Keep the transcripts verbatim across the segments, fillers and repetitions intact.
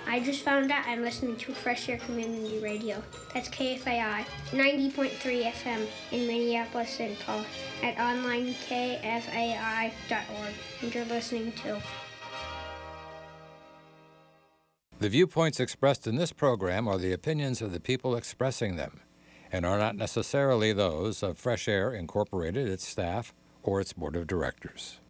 I just found out I'm listening to Fresh Air Community Radio. That's K F A I, ninety point three F M in Minneapolis, Saint Paul, at online K F A I dot org. And you're listening to... The viewpoints expressed in this program are the opinions of the people expressing them, and are not necessarily those of Fresh Air Incorporated, its staff, or its board of directors.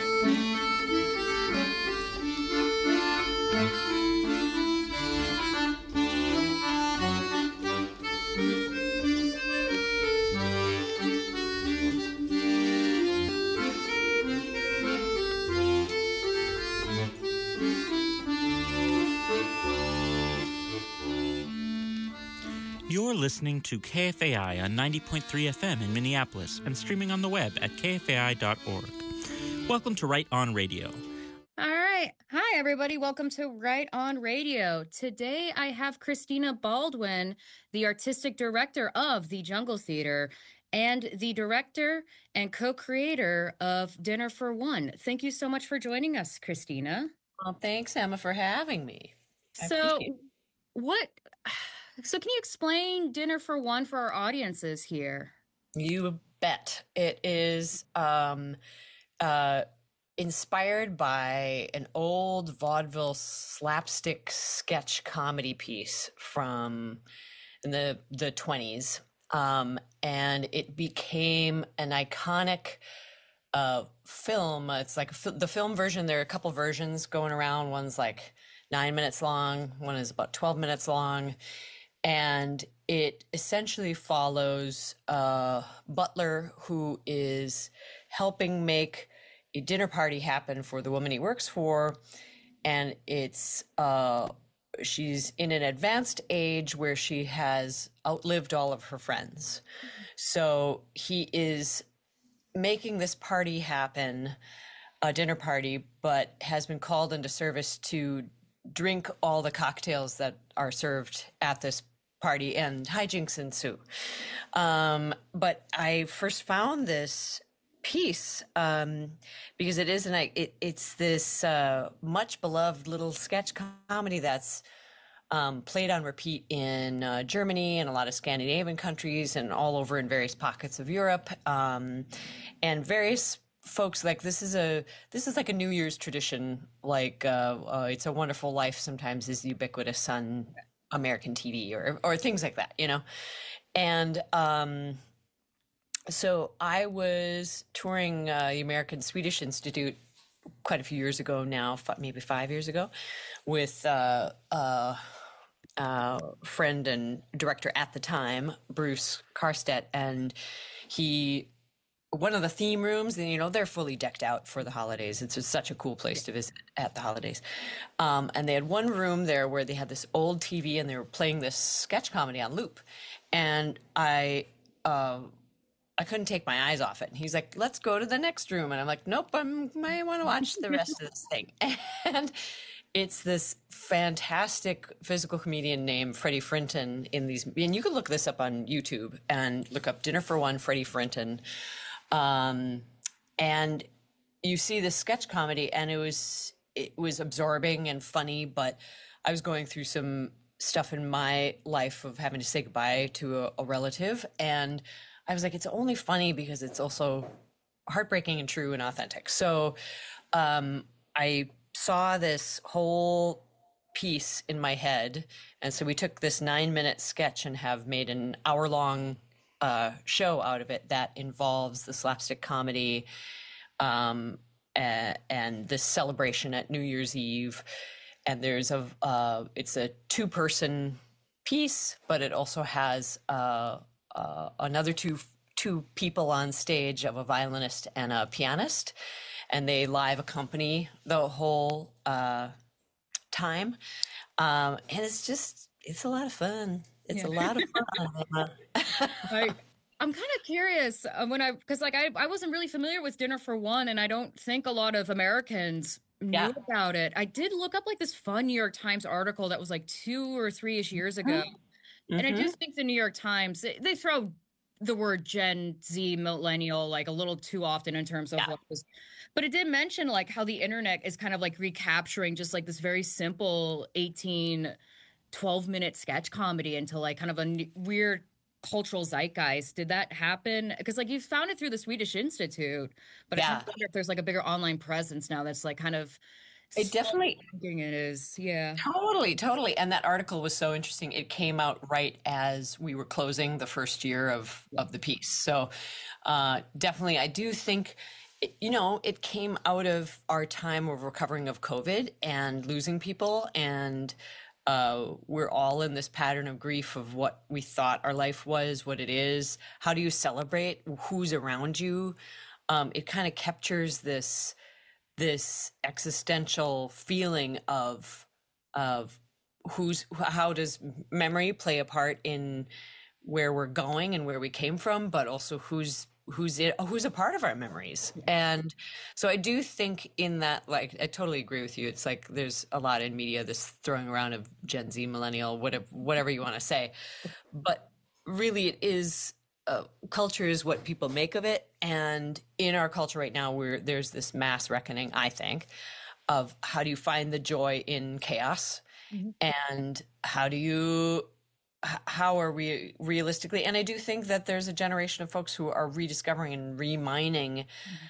You're listening to K F A I on ninety point three F M in Minneapolis and streaming on the web at K F A I dot org. Welcome to Right On Radio. All right. Hi, everybody. Welcome to Right On Radio. Today, I have Christina Baldwin, the artistic director of the Jungle Theater and the director and co-creator of Dinner for One. Thank you so much for joining us, Christina. Well, thanks, Emma, for having me. I So, what... So can you explain Dinner for One for our audiences here? You bet. It is um, uh, inspired by an old vaudeville slapstick sketch comedy piece from in the, the twenties. Um, and it became an iconic uh, film. It's like a fi- the film version. There are a couple versions going around. One's like nine minutes long. One is about twelve minutes long. And it essentially follows a butler who is helping make a dinner party happen for the woman he works for. And it's uh, she's in an advanced age where she has outlived all of her friends. So he is making this party happen, a dinner party, but has been called into service to drink all the cocktails that are served at this party, and hijinks ensue. Um, but I first found this piece um, because it is an it, it's this uh, much beloved little sketch comedy that's um, played on repeat in uh, Germany and a lot of Scandinavian countries and all over in various pockets of Europe, um, and various folks like this is a this is like a New Year's tradition. Like uh, uh, It's a Wonderful Life sometimes is ubiquitous on American T V or or things like that, you know. And um, so I was touring uh, the American Swedish Institute quite a few years ago now, f- maybe five years ago, with uh, uh, uh, friend and director at the time, Bruce Karstedt, and he. One of the theme rooms, and you know, they're fully decked out for the holidays. It's just such a cool place to visit at the holidays. Um, and they had one room there where they had this old T V and they were playing this sketch comedy on loop. And I, uh, I couldn't take my eyes off it. And he's like, let's go to the next room. And I'm like, nope, I'm, I want to watch the rest of this thing. And it's this fantastic physical comedian named Freddie Frinton in these, and you can look this up on YouTube and look up Dinner for One, Freddie Frinton. Um, and you see this sketch comedy, and it was it was absorbing and funny, but I was going through some stuff in my life of having to say goodbye to a, a relative, and I was like, it's only funny because it's also heartbreaking and true and authentic. So um, I saw this whole piece in my head, and so we took this nine minute sketch and have made an hour long uh, show out of it that involves the slapstick comedy um, and, and this celebration at New Year's Eve. And there's a, uh, it's a two person piece, but it also has uh, uh, another two, two people on stage of a violinist and a pianist, and they live accompany the whole uh, time. Um, and it's just, it's a lot of fun. It's yeah. a lot of fun. I, I'm kind of curious uh, when I, because like I, I wasn't really familiar with Dinner for One, and I don't think a lot of Americans knew yeah. about it. I did look up like this fun New York Times article that was like two or three-ish years ago. Mm-hmm. And I just think the New York Times, they, they throw the word Gen Z, millennial, like a little too often in terms of Yeah. what was, but it did mention like how the internet is kind of like recapturing just like this very simple eighteen, twelve minute sketch comedy into like kind of a n- weird cultural zeitgeist. Did that happen? Because like you found it through the Swedish Institute, but I Yeah. kind of wonder if there's like a bigger online presence now that's like kind of It definitely thinking it is. Yeah. Totally, totally. And that article was so interesting. It came out right as we were closing the first year of, of the piece. So uh, definitely, I do think, it- you know, it came out of our time of recovering of COVID and losing people. And uh, we're all in this pattern of grief of what we thought our life was, what it is. How do you celebrate? Who's around you? Um, it kind of captures this this existential feeling of of who's how does memory play a part in where we're going and where we came from, but also who's who's it who's a part of our memories. And so I do think in that, like, I totally agree with you. It's like there's a lot in media this throwing around of Gen Z, millennial, whatever whatever you want to say, but really it is uh, culture is what people make of it. And in our culture right now, we're there's this mass reckoning, I think, of how do you find the joy in chaos, Mhm. and how do you h- how are we realistically, and I do think that there's a generation of folks who are rediscovering and remining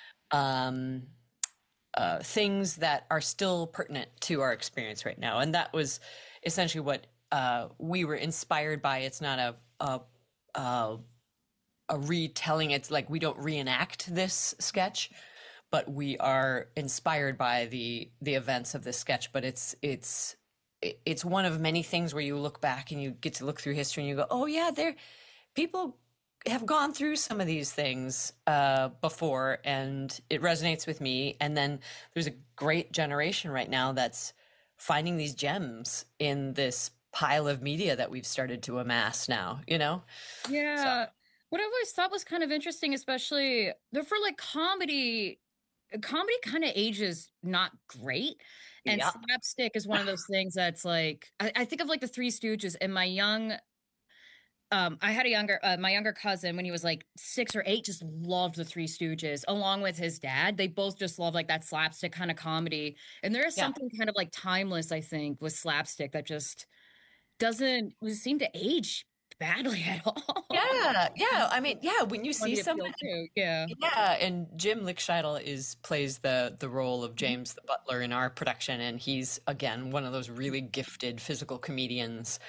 um uh, things that are still pertinent to our experience right now. And that was essentially what uh, we were inspired by. It's not a, a, a, a retelling. It's like we don't reenact this sketch, but we are inspired by the the events of this sketch. But it's it's it- it's one of many things where you look back and you get to look through history and you go, oh yeah, there people have gone through some of these things uh, before, and it resonates with me. And then there's a great generation right now that's finding these gems in this pile of media that we've started to amass now, you know? Yeah. What I've always thought was kind of interesting, especially though for like comedy, comedy kind of ages not great. And Yeah. slapstick is one of those things that's like, I, I think of like the Three Stooges and my young, um, I had a younger, uh, my younger cousin when he was like six or eight, just loved the Three Stooges along with his dad. They both just love like that slapstick kind of comedy. And there is Yeah. something kind of like timeless, I think, with slapstick that just doesn't seem to age badly at all. Yeah, yeah. I mean, yeah, when you On see the appeal someone, too, yeah. yeah, and Jim Lickscheitel is plays the the role of James the butler in our production, and he's again one of those really gifted physical comedians.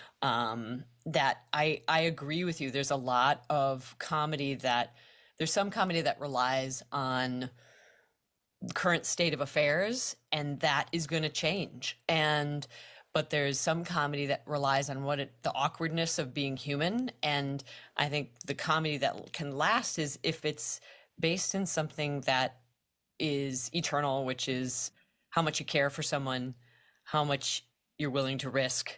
Um, that I I agree with you. There's a lot of comedy that there's some comedy that relies on current state of affairs, and that is going to change. And but there's some comedy that relies on what it, the awkwardness of being human. And I think the comedy that can last is if it's based in something that is eternal, which is how much you care for someone, how much you're willing to risk,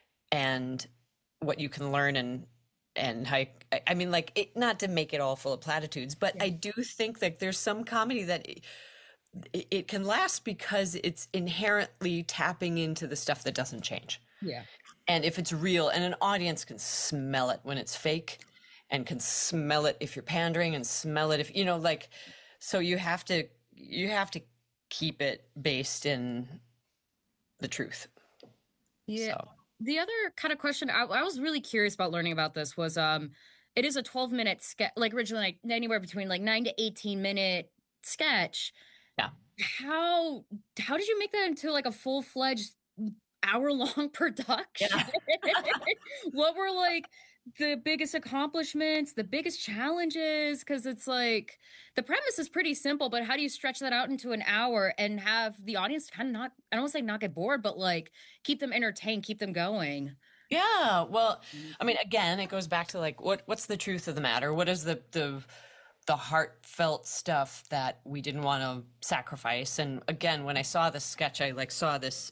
and what you can learn, and and how I, I mean, like, it, not to make it all full of platitudes, but I do think that there's some comedy that it, it can last because it's inherently tapping into the stuff that doesn't change. Yeah. And if it's real, and an audience can smell it when it's fake, and can smell it if you're pandering, and smell it if, you know, like, so you have to, you have to keep it based in the truth. Yeah. So. The other kind of question I, I was really curious about learning about this was um it is a twelve minute sketch, like originally like anywhere between like nine to eighteen minute sketch. Yeah. How how did you make that into like a full-fledged hour long production? Yeah. What were like the biggest accomplishments, the biggest challenges? Because it's like the premise is pretty simple, but how do you stretch that out into an hour and have the audience kind of not, I don't want to say not get bored, but like keep them entertained, keep them going? Yeah, well, I mean, again, it goes back to like what what's the truth of the matter? What is the the the heartfelt stuff that we didn't want to sacrifice? And again, when I saw this sketch, I like saw this,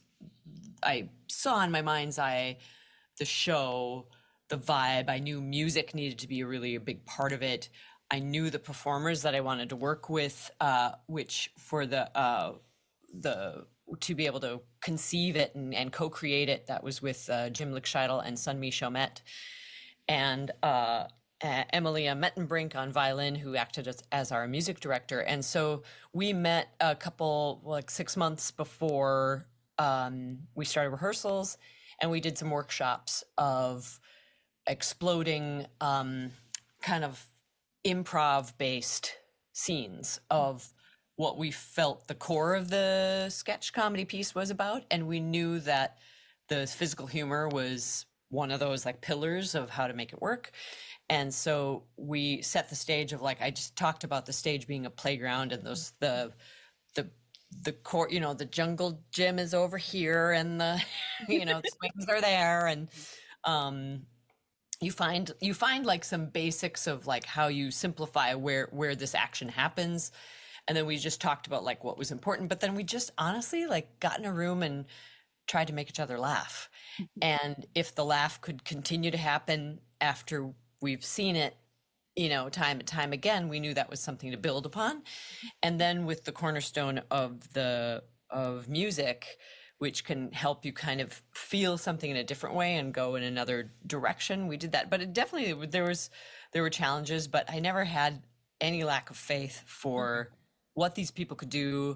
I saw in my mind's eye the show, the vibe. I knew music needed to be a really a big part of it. I knew the performers that I wanted to work with, uh, which for the uh, the to be able to conceive it and, and co-create it, that was with uh, Jim Lickscheitel and Sunmi Chomet. And uh, uh, Emilia Mettenbrink on violin, who acted as, as our music director. And so we met a couple, like six months before um, we started rehearsals, and we did some workshops of exploding um, kind of improv-based scenes of what we felt the core of the sketch comedy piece was about. And we knew that the physical humor was one of those like pillars of how to make it work. And so we set the stage of like, I just talked about the stage being a playground, and those, the, the, the core, you know, the jungle gym is over here, and the, you know, swings are there. And, um, you find, you find like some basics of like how you simplify where, where this action happens. And then we just talked about like what was important, but then we just honestly like got in a room and tried to make each other laugh. And if the laugh could continue to happen after we've seen it, you know, time and time again, we knew that was something to build upon. And then with the cornerstone of the, of music, which can help you kind of feel something in a different way and go in another direction, we did that. But it definitely, there was, there were challenges, but I never had any lack of faith for what these people could do,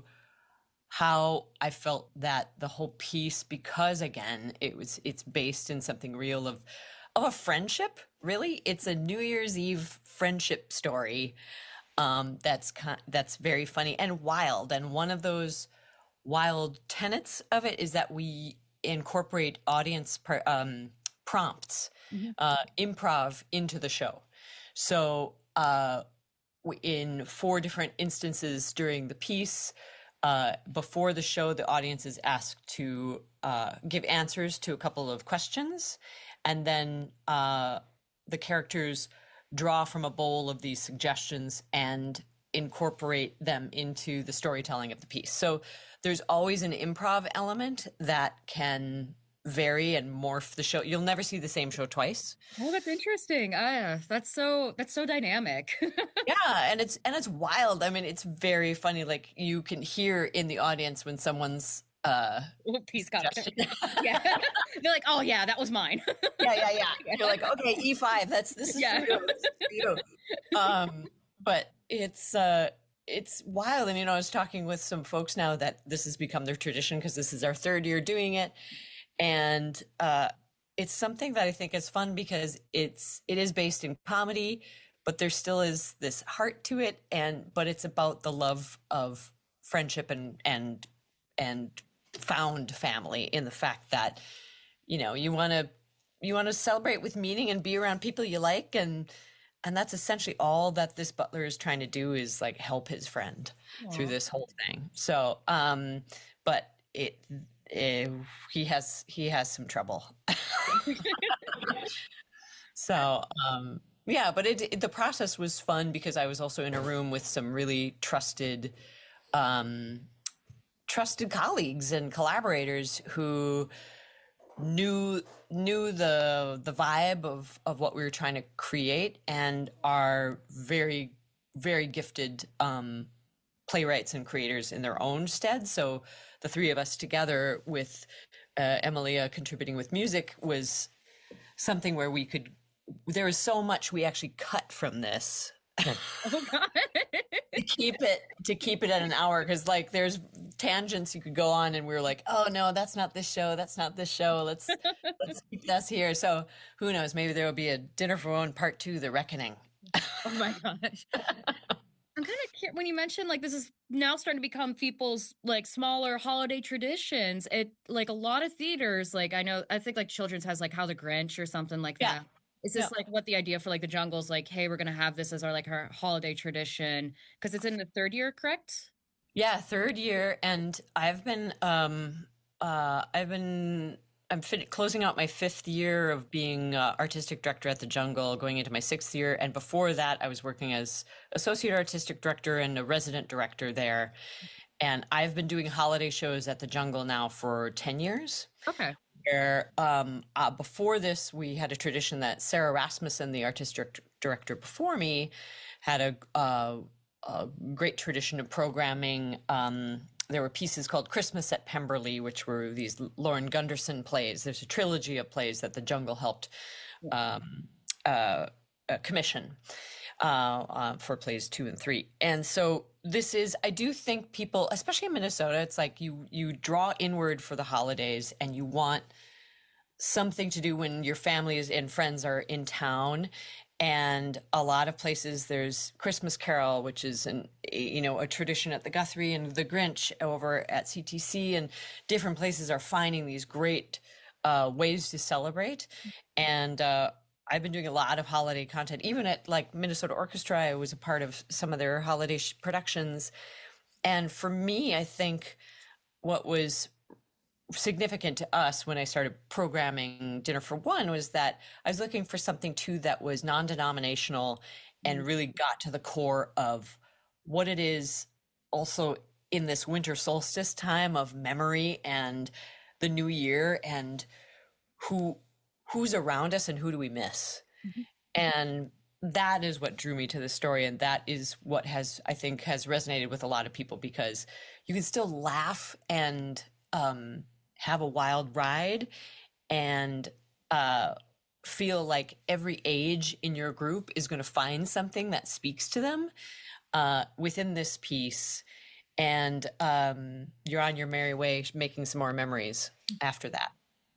how I felt that the whole piece, because again, it was, it's based in something real of, of a friendship, really. It's a New Year's Eve friendship story um, that's kind, that's very funny and wild. And one of those wild tenets of it is that we incorporate audience per, um, prompts, mm-hmm. uh, improv into the show. So uh, in four different instances during the piece, Uh, before the show, the audience is asked to uh, give answers to a couple of questions, and then uh, the characters draw from a bowl of these suggestions and incorporate them into the storytelling of the piece. So there's always an improv element that can vary and morph the show. You'll never see the same show twice. Oh, that's interesting. Uh, that's so that's so dynamic. Yeah, and it's and it's wild. I mean, it's very funny. Like you can hear in the audience when someone's uh oh, piece got yeah. They're like, oh yeah, that was mine. yeah, yeah, yeah. yeah. You're like, okay, E five. That's this is yeah. for you. This is for you. Um, but it's uh it's wild. And you know, I was talking with some folks now that this has become their tradition because this is our third year doing it. And uh, it's something that I think is fun because it's it is based in comedy, but there still is this heart to it. And but it's about the love of friendship and and and found family, in the fact that, you know, you want to you want to celebrate with meaning and be around people you like, and and that's essentially all that this butler is trying to do, is like help his friend Aww. Through this whole thing. So, um, but it. Uh, he has he has some trouble. so um yeah but it, it the process was fun because I was also in a room with some really trusted um trusted colleagues and collaborators who knew knew the the vibe of of what we were trying to create, and are very very gifted um playwrights and creators in their own stead. So the three of us together with uh, Emilia contributing with music was something where we could, there was so much we actually cut from this oh, God. to keep it, to keep it at an hour. Cause like there's tangents you could go on, and we were like, oh no, that's not this show. That's not this show. Let's, let's keep this here. So who knows, maybe there will be a Dinner for One part two, The Reckoning. Oh my gosh. I'm kind of curious when you mentioned like this is now starting to become people's like smaller holiday traditions. It like a lot of theaters, like I know, I think like Children's has like How the Grinch or something like yeah. that. Is this yeah. like what the idea for like the Jungle's like, hey, we're going to have this as our like our holiday tradition? Because it's in the third year, correct? Yeah, third year. And I've been, um, uh, I've been, I'm fin- closing out my fifth year of being uh, artistic director at the Jungle, going into my sixth year. And before that, I was working as associate artistic director and a resident director there. And I've been doing holiday shows at the Jungle now for ten years. Okay. Where um, uh, before this, we had a tradition that Sarah Rasmussen, the artistic director before me, had a, uh, a great tradition of programming. Um, There were pieces called Christmas at Pemberley, which were these Lauren Gunderson plays. There's a trilogy of plays that the Jungle helped um, uh, uh, commission uh, uh, for plays two and three. And so this is, I do think people, especially in Minnesota, it's like you you draw inward for the holidays and you want something to do when your family is and friends are in town. And a lot of places there's Christmas Carol, which is an you know a tradition at the Guthrie, and the Grinch over at C T C, and different places are finding these great uh, ways to celebrate. And uh, I've been doing a lot of holiday content, even at like Minnesota Orchestra. I was a part of some of their holiday sh- productions. And for me, I think what was significant to us when I started programming Dinner for One was that I was looking for something too that was non-denominational and really got to the core of what it is also in this winter solstice time of memory and the new year, and who who's around us and who do we miss. Mm-hmm. And that is what drew me to the story, and that is what has I think has resonated with a lot of people, because you can still laugh and um have a wild ride and uh, feel like every age in your group is going to find something that speaks to them uh, within this piece. And um, you're on your merry way, making some more memories after that.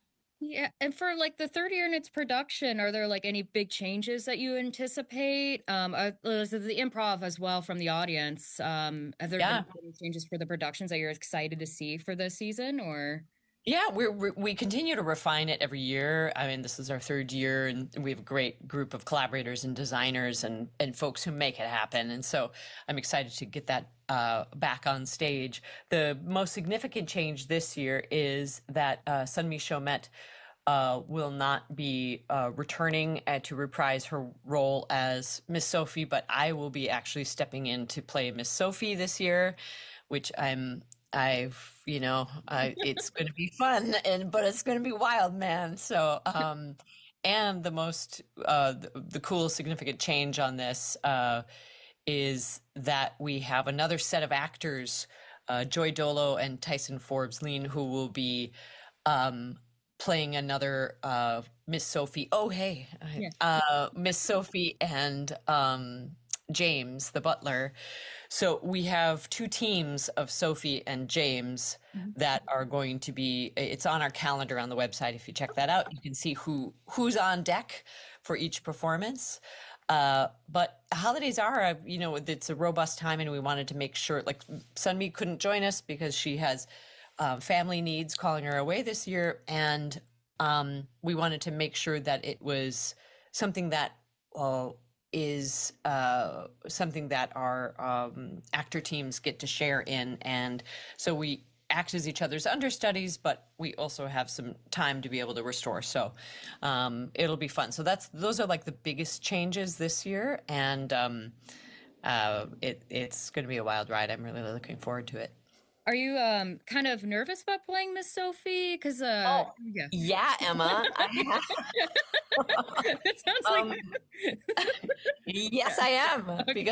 Yeah. And for like the third year in its production, are there like any big changes that you anticipate? Um, uh, the improv as well from the audience. Um, have there yeah. been any changes for the productions that you're excited to see for this season, or? Yeah, we're, we're, we continue to refine it every year. I mean, this is our third year, and we have a great group of collaborators and designers and, and folks who make it happen. And so I'm excited to get that uh, back on stage. The most significant change this year is that uh, Sunmi Chomet uh, will not be uh, returning uh, to reprise her role as Miss Sophie, but I will be actually stepping in to play Miss Sophie this year, which I'm I've, you know, I, it's going to be fun, and but it's going to be wild, man. So, um, and the most, uh, the, the cool, significant change on this uh, is that we have another set of actors, uh, Joy Dolo and Tyson Forbes Lean, who will be um, playing another uh, Miss Sophie. Oh, hey, yeah. uh, Miss Sophie and um, James, the butler. So we have two teams of Sophie and James mm-hmm. that are going to be, it's on our calendar on the website. If you check that out, you can see who who's on deck for each performance. Uh, but holidays are, a, you know, it's a robust time, and we wanted to make sure, like Sunmi couldn't join us because she has uh, family needs calling her away this year. And um, we wanted to make sure that it was something that, uh, is uh, something that our um, actor teams get to share in. And so we act as each other's understudies, but we also have some time to be able to restore. So um, it'll be fun. So that's those are like the biggest changes this year. And um, uh, it, it's going to be a wild ride. I'm really looking forward to it. Are you um kind of nervous about playing Miss Sophie? Because uh, oh, yeah. yeah, Emma. I it sounds um, like yes, I am okay. because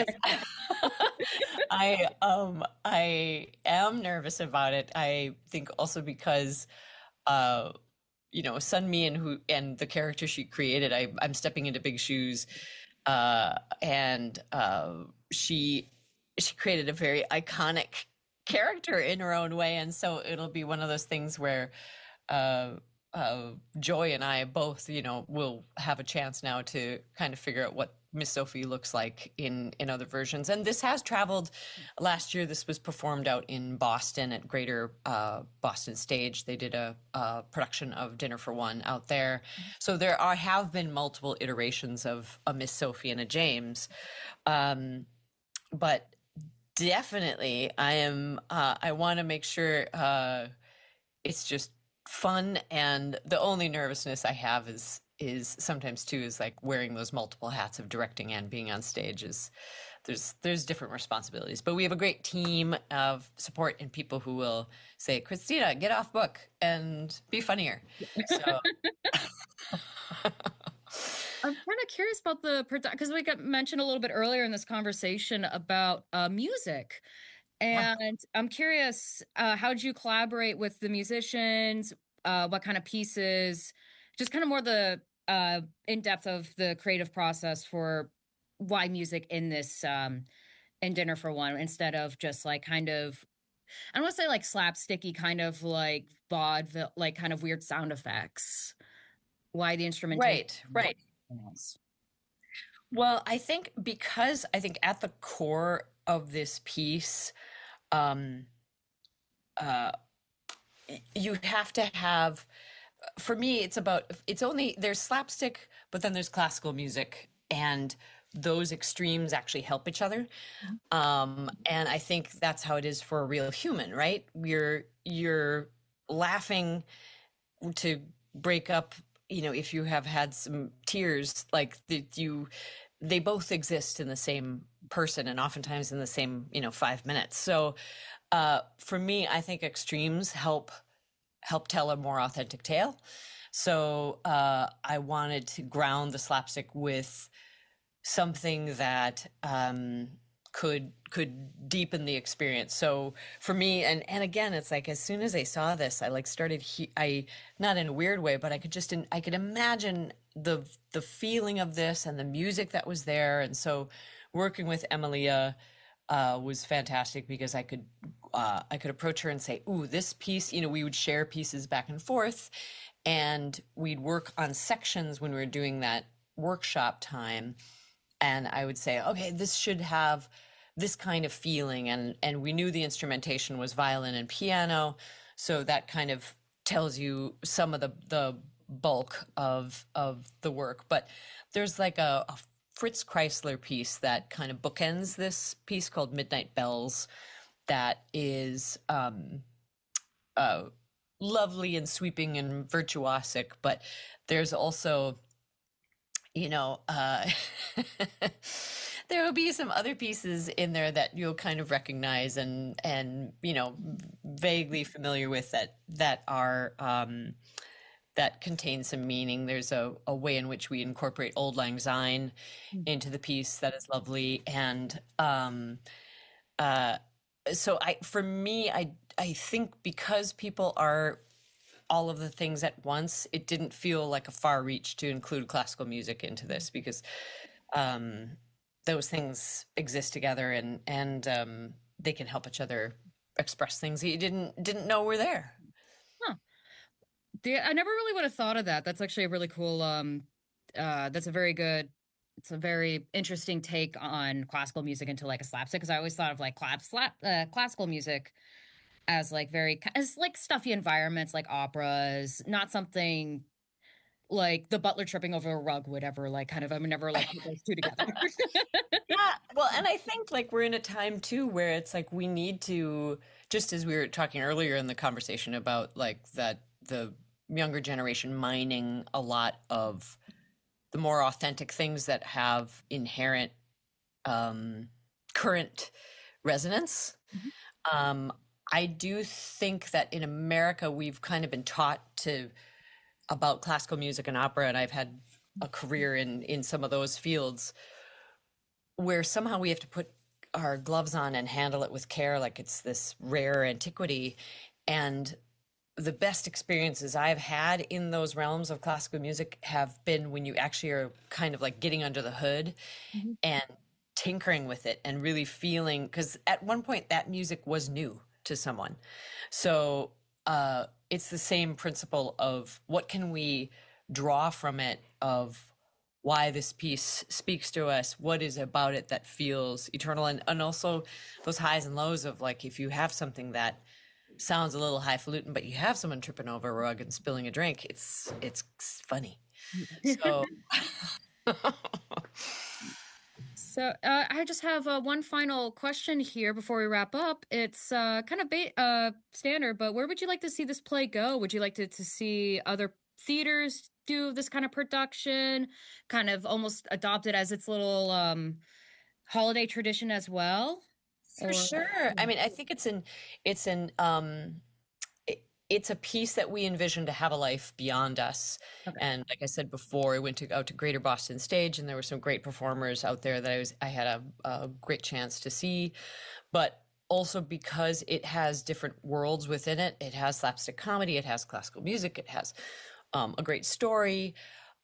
I um I am nervous about it. I think also because uh you know Sunmi and who and the character she created. I I'm stepping into big shoes, uh, and uh, she she created a very iconic character in her own way, and so it'll be one of those things where uh, uh, Joy and I both, you know, will have a chance now to kind of figure out what Miss Sophie looks like in in other versions. And this has traveled. Last year, this was performed out in Boston at Greater uh, Boston Stage. They did a, a production of Dinner for One out there. So there are have been multiple iterations of a Miss Sophie and a James, um, but. Definitely. I am, uh, I want to make sure uh, it's just fun. And the only nervousness I have is, is sometimes too, is like wearing those multiple hats of directing and being on stage is there's, there's different responsibilities, but we have a great team of support and people who will say, Christina, get off book and be funnier. So. I'm kind of curious about the production, because we got mentioned a little bit earlier in this conversation about uh, music. And yeah. I'm curious, uh, how did you collaborate with the musicians? Uh, what kind of pieces? Just kind of more the uh, in depth of the creative process for why music in this um, in Dinner for One instead of just like kind of, I don't want to say like slapsticky, kind of like vaudeville, like kind of weird sound effects. Why the instrumentation? Right, right. Well, I think because I think at the core of this piece, um, uh, you have to have, for me, it's about, it's only, there's slapstick, but then there's classical music, and those extremes actually help each other. Um, and I think that's how it is for a real human, right? You're, you're laughing to break up, you know, if you have had some tears, like the, you, they both exist in the same person, and oftentimes in the same, you know, five minutes. So uh, for me, I think extremes help help tell a more authentic tale. So uh, I wanted to ground the slapstick with something that um, could could deepen the experience. So for me, and and again, it's like as soon as I saw this, I like started. He, I not in a weird way, but I could just I could imagine the the feeling of this and the music that was there. And so working with Emilia uh, was fantastic because I could uh, I could approach her and say, "Ooh, this piece." You know, we would share pieces back and forth, and we'd work on sections when we were doing that workshop time. And I would say, okay, this should have this kind of feeling. And, and we knew the instrumentation was violin and piano. So that kind of tells you some of the, the bulk of, of the work. But there's like a, a Fritz Kreisler piece that kind of bookends this piece called Midnight Bells that is um, uh, lovely and sweeping and virtuosic. But there's also... you know, uh, there will be some other pieces in there that you'll kind of recognize and, and, you know, vaguely familiar with that, that are, um, that contain some meaning. There's a, a way in which we incorporate Auld Lang Syne into the piece that is lovely. And, um, uh, so I, for me, I, I think because people are all of the things at once, it didn't feel like a far reach to include classical music into this because um, those things exist together and and um, they can help each other express things that you didn't didn't know were there. Huh. The, I never really would have thought of that. That's actually a really cool. Um, uh, that's a very good. It's a very interesting take on classical music into like a slapstick because I always thought of like clap slap uh, classical music as like very as like stuffy environments like operas, not something like the butler tripping over a rug would ever like kind of I would never like put those two together. Yeah, well, and I think like we're in a time too where it's like we need to, just as we were talking earlier in the conversation about like that the younger generation mining a lot of the more authentic things that have inherent um, current resonance. Mm-hmm. Um, I do think that in America, we've kind of been taught to about classical music and opera, and I've had a career in, in some of those fields where somehow we have to put our gloves on and handle it with care like it's this rare antiquity. And the best experiences I've had in those realms of classical music have been when you actually are kind of like getting under the hood mm-hmm. and tinkering with it and really feeling, because at one point that music was new to someone. So uh, it's the same principle of what can we draw from it, of why this piece speaks to us, what is about it that feels eternal, and, and also those highs and lows of like, if you have something that sounds a little highfalutin, but you have someone tripping over a rug and spilling a drink, it's it's funny. So So uh, I just have uh, one final question here before we wrap up. It's uh, kind of ba- uh, standard, but where would you like to see this play go? Would you like to, to see other theaters do this kind of production, kind of almost adopt it as its little um, holiday tradition as well? For or- sure. I mean, I think it's an, it's an, um, it's a piece that we envision to have a life beyond us. Okay. And like I said before, I went to out to Greater Boston Stage, and there were some great performers out there that I was I had a, a great chance to see. But also because it has different worlds within it. It has slapstick comedy, it has classical music, it has um, a great story.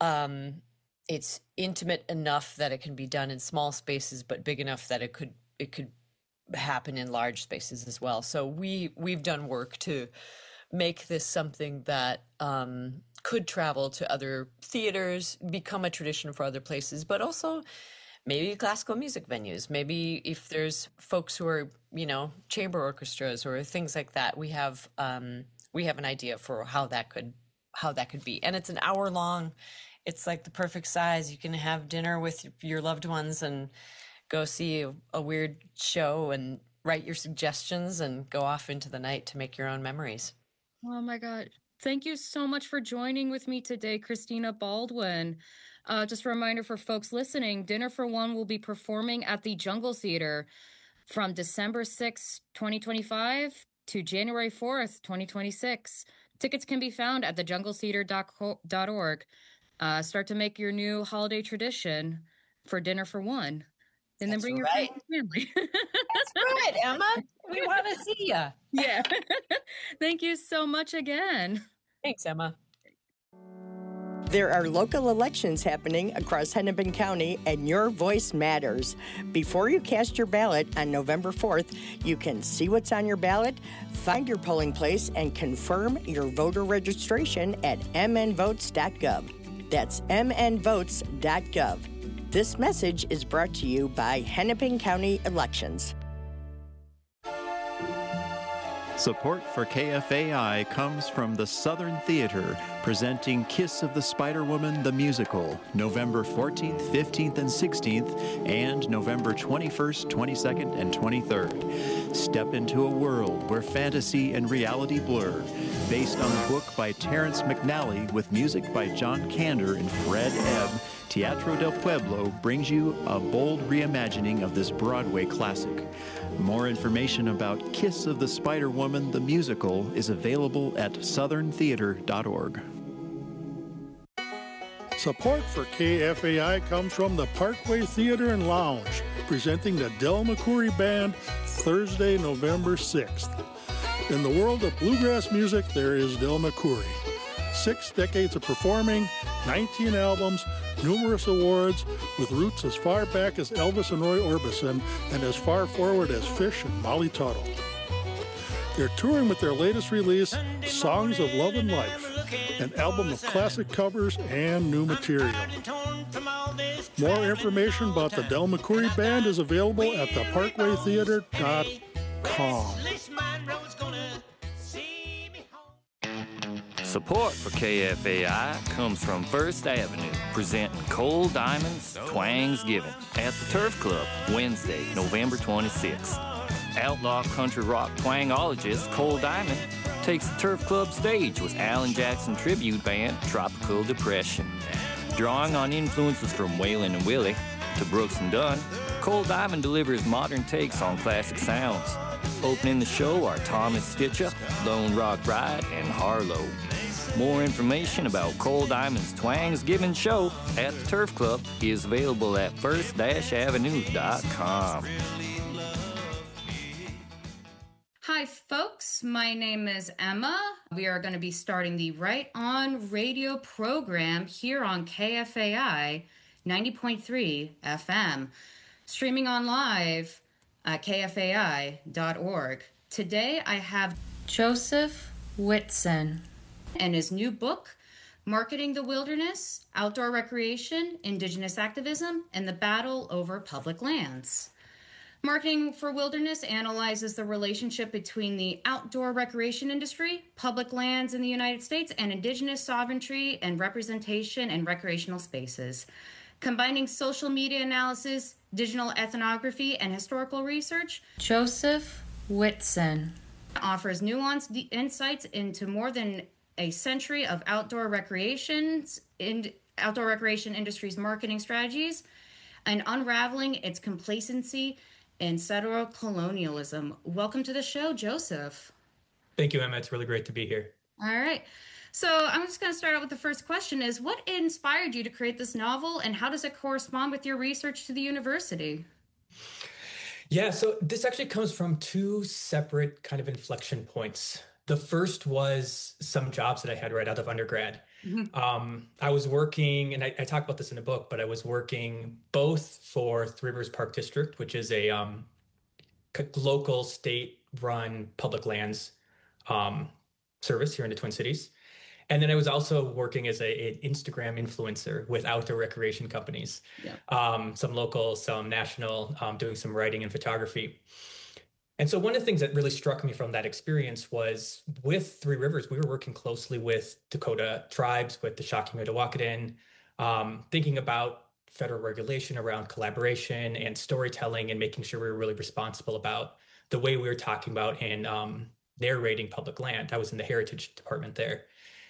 um, it's intimate enough that it can be done in small spaces, but big enough that it could it could happen in large spaces as well. So we we've done work to make this something that um, could travel to other theaters, become a tradition for other places, but also maybe classical music venues. Maybe if there's folks who are, you know, chamber orchestras or things like that, we have um, we have an idea for how that could how that could be. And it's an hour long. It's like the perfect size. You can have dinner with your loved ones and go see a, a weird show and write your suggestions and go off into the night to make your own memories. Oh my God. Thank you so much for joining with me today, Christina Baldwin. Uh, just a reminder for folks listening, Dinner for One will be performing at the Jungle Theater from December sixth, twenty twenty-five to January fourth, twenty twenty-six. Tickets can be found at the jungle theater dot org. Uh, start to make your new holiday tradition for Dinner for One. And That's then bring right. your family. That's right, Emma. We want to see you. Yeah. Thank you so much again. Thanks, Emma. There are local elections happening across Hennepin County, and your voice matters. Before you cast your ballot on November fourth, you can see what's on your ballot, find your polling place, and confirm your voter registration at m n votes dot gov. That's m n votes dot gov. This message is brought to you by Hennepin County Elections. Support for K F A I comes from the Southern Theater, presenting Kiss of the Spider-Woman the Musical, November fourteenth, fifteenth, and sixteenth, and November twenty-first, twenty-second, and twenty-third. Step into a world where fantasy and reality blur, based on a book by Terrence McNally with music by John Kander and Fred Ebb. Teatro del Pueblo brings you a bold reimagining of this Broadway classic. More information about Kiss of the Spider-Woman the Musical is available at southern theater dot org. Support for K F A I comes from the Parkway Theater and Lounge, presenting the Del McCoury Band Thursday, November sixth. In the world of bluegrass music, there is Del McCoury. Six decades of performing, nineteen albums, numerous awards, with roots as far back as Elvis and Roy Orbison and as far forward as Fish and Molly Tuttle. They're touring with their latest release, Songs of Love and Life, an album of classic covers and new material. More information about the Del McCoury Band is available at the parkway theater dot com. Support for K F A I comes from First Avenue, presenting Cole Diamond's Twangsgiving at the Turf Club, Wednesday, November twenty-sixth. Outlaw country rock twangologist Cole Diamond takes the Turf Club stage with Alan Jackson tribute band Tropical Depression. Drawing on influences from Waylon and Willie to Brooks and Dunn, Cole Diamond delivers modern takes on classic sounds. Opening the show are Thomas Stitcher, Lone Rock Ride, and Harlow. More information about Cole Diamond's Twangsgiving show at the Turf Club is available at first avenue dot com. Hi, folks. My name is Emma. We are going to be starting the Right On Radio program here on K F A I ninety point three F M, streaming on live at K F A I dot org. Today I have Joseph Whitson and his new book, Marketing the Wilderness, Outdoor Recreation, Indigenous Activism, and the Battle Over Public Lands. Marketing for Wilderness analyzes the relationship between the outdoor recreation industry, public lands in the United States, and indigenous sovereignty and representation in recreational spaces. Combining social media analysis, digital ethnography, and historical research, Joseph Whitson offers nuanced insights into more than a century of outdoor recreations in outdoor recreation industry's marketing strategies and unraveling its complacency and settler colonialism. Welcome to the show, Joseph. Thank you, Emma. It's really great to be here. All right. So I'm just going to start out with the first question is, what inspired you to create this novel, and how does it correspond with your research to the university? Yeah, so this actually comes from two separate kind of inflection points. The first was some jobs that I had right out of undergrad. Mm-hmm. Um, I was working, and I, I talk about this in the book, but I was working both for Three Rivers Park District, which is a um, local state-run public lands um, service here in the Twin Cities. And then I was also working as a, an Instagram influencer with outdoor recreation companies, yeah. um, some local, some national, um, doing some writing and photography. And so one of the things that really struck me from that experience was with Three Rivers, we were working closely with Dakota tribes, with the Shaakimutawakadin, um, thinking about federal regulation around collaboration and storytelling and making sure we were really responsible about the way we were talking about and um, narrating public land. I was in the heritage department there.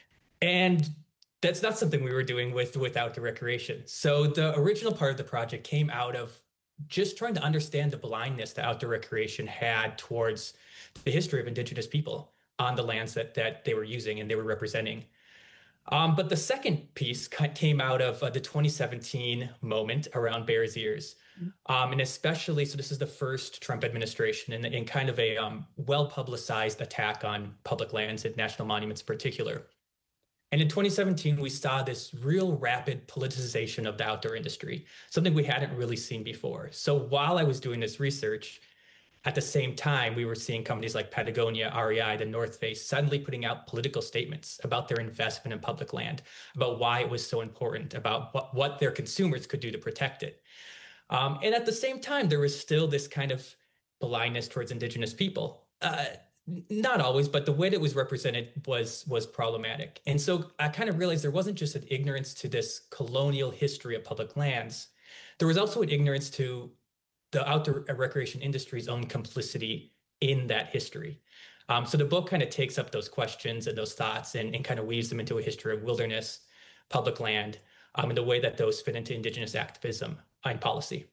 And that's not something we were doing with, with outdoor recreation. So the original part of the project came out of just trying to understand the blindness that outdoor recreation had towards the history of Indigenous people on the lands that, that they were using and they were representing. Um, but the second piece came out of uh, the twenty seventeen moment around Bears Ears. Um, and especially, so this is the first Trump administration and, and kind of a um, well-publicized attack on public lands and national monuments in particular. And in twenty seventeen, we saw this real rapid politicization of the outdoor industry, something we hadn't really seen before. So while I was doing this research, at the same time, we were seeing companies like Patagonia, R E I, the North Face, suddenly putting out political statements about their investment in public land, about why it was so important, about what, what their consumers could do to protect it. Um, and at the same time, there was still this kind of blindness towards Indigenous people. Uh, Not always, but the way that it was represented was was problematic. And so I kind of realized there wasn't just an ignorance to this colonial history of public lands. There was also an ignorance to the outdoor recreation industry's own complicity in that history. Um, so the book kind of takes up those questions and those thoughts and, and kind of weaves them into a history of wilderness, public land, um, and the way that those fit into Indigenous activism and policy.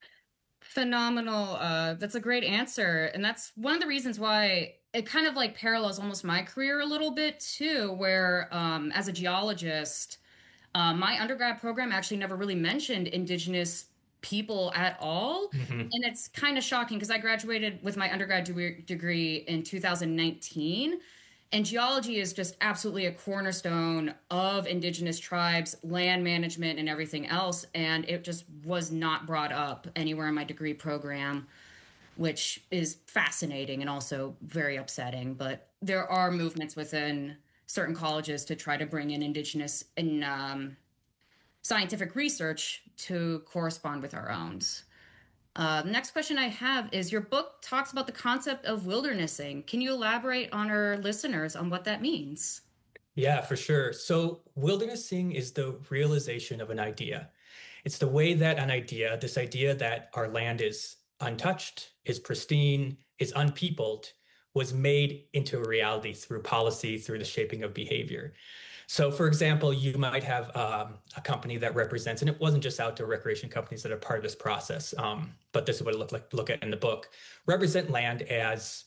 Phenomenal. Uh, that's a great answer. And that's one of the reasons why it kind of like parallels almost my career a little bit too, where um, as a geologist, uh, my undergrad program actually never really mentioned Indigenous people at all. Mm-hmm. And it's kind of shocking because I graduated with my undergrad de- degree in two thousand nineteen. And geology is just absolutely a cornerstone of Indigenous tribes, land management, and everything else. And it just was not brought up anywhere in my degree program, which is fascinating and also very upsetting. But there are movements within certain colleges to try to bring in Indigenous and um, scientific research to correspond with our own. Uh, the next question I have is, your book talks about the concept of wildernessing. Can you elaborate on our listeners on what that means? Yeah, for sure. So wildernessing is the realization of an idea. It's the way that an idea, this idea that our land is untouched, is pristine, is unpeopled, was made into a reality through policy, through the shaping of behavior. So, for example, you might have um, a company that represents, and it wasn't just outdoor recreation companies that are part of this process, um, but this is what it looked like, look at in the book, represent land as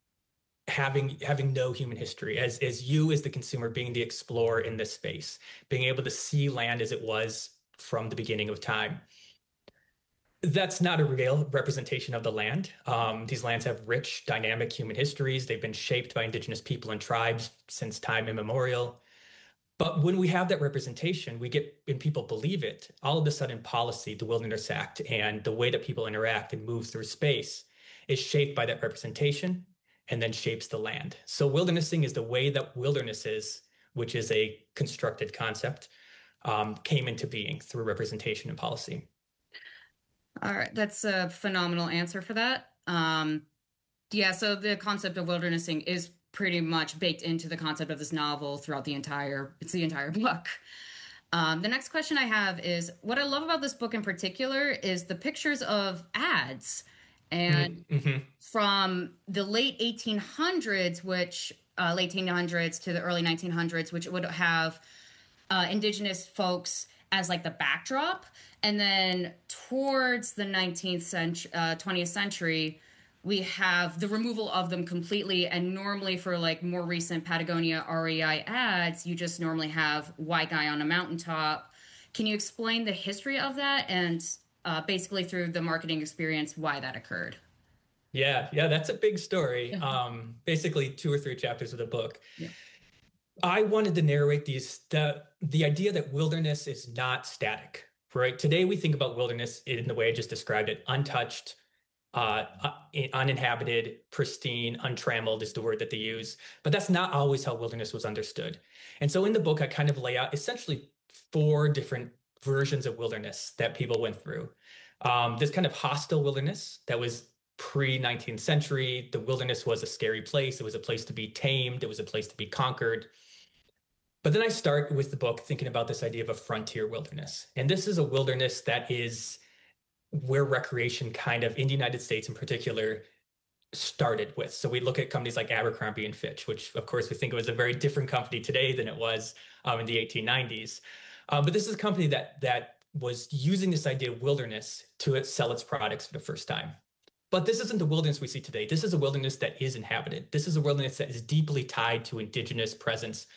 having having no human history, as, as you as the consumer being the explorer in this space, being able to see land as it was from the beginning of time. That's not a real representation of the land. Um, these lands have rich, dynamic human histories. They've been shaped by Indigenous people and tribes since time immemorial. But when we have that representation, we get, and people believe it, all of a sudden policy, the Wilderness Act, and the way that people interact and move through space is shaped by that representation and then shapes the land. So wildernessing is the way that wilderness is, which is a constructed concept, um, came into being through representation and policy. All right, that's a phenomenal answer for that. Um, yeah, so the concept of wildernessing is pretty much baked into the concept of this novel throughout the entire, it's the entire book. Um, the next question I have is, what I love about this book in particular is the pictures of ads. And mm-hmm. from the late eighteen hundreds, which uh, late eighteen hundreds to the early nineteen hundreds, which would have uh, Indigenous folks as like the backdrop. And then towards the nineteenth century, uh, twentieth century, we have the removal of them completely. And normally for like more recent Patagonia R E I ads, you just normally have white guy on a mountaintop. Can you explain the history of that and uh, basically through the marketing experience, why that occurred? Yeah, yeah, that's a big story. Um, basically, two or three chapters of the book. Yeah. I wanted to narrate these the the idea that wilderness is not static, right? Today we think about wilderness in the way I just described it: untouched, uh, uninhabited, pristine, untrammeled is the word that they use. But that's not always how wilderness was understood. And so in the book, I kind of lay out essentially four different versions of wilderness that people went through. Um, this kind of hostile wilderness that was pre-nineteenth century. The wilderness was a scary place. It was a place to be tamed. It was a place to be conquered. But then I start with the book thinking about this idea of a frontier wilderness. And this is a wilderness that is where recreation kind of, in the United States in particular, started with. So we look at companies like Abercrombie and Fitch, which of course we think of as a very different company today than it was um, in the eighteen nineties. Um, but this is a company that that was using this idea of wilderness to sell its products for the first time. But this isn't the wilderness we see today. This is a wilderness that is inhabited. This is a wilderness that is deeply tied to indigenous presence.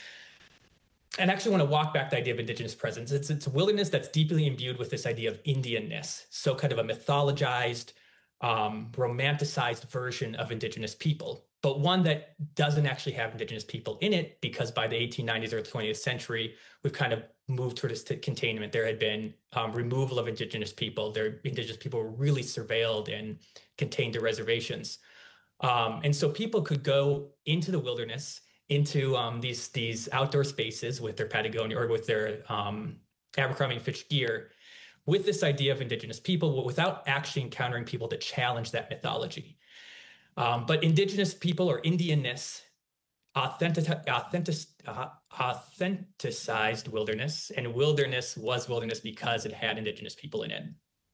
And I actually want to walk back the idea of indigenous presence. It's, it's a wilderness that's deeply imbued with this idea of Indianness. So kind of a mythologized, um, romanticized version of indigenous people, but one that doesn't actually have indigenous people in it, because by the eighteen nineties or twentieth century, we've kind of moved towards containment. There had been um, removal of indigenous people. Their indigenous people were really surveilled and contained to reservations. Um, and so people could go into the wilderness, into um, these, these outdoor spaces with their Patagonia or with their um, Abercrombie and Fitch gear, with this idea of indigenous people, without actually encountering people to challenge that mythology. Um, but indigenous people, or Indianness, authentic, authentic, uh, authenticized wilderness, and wilderness was wilderness because it had indigenous people in it.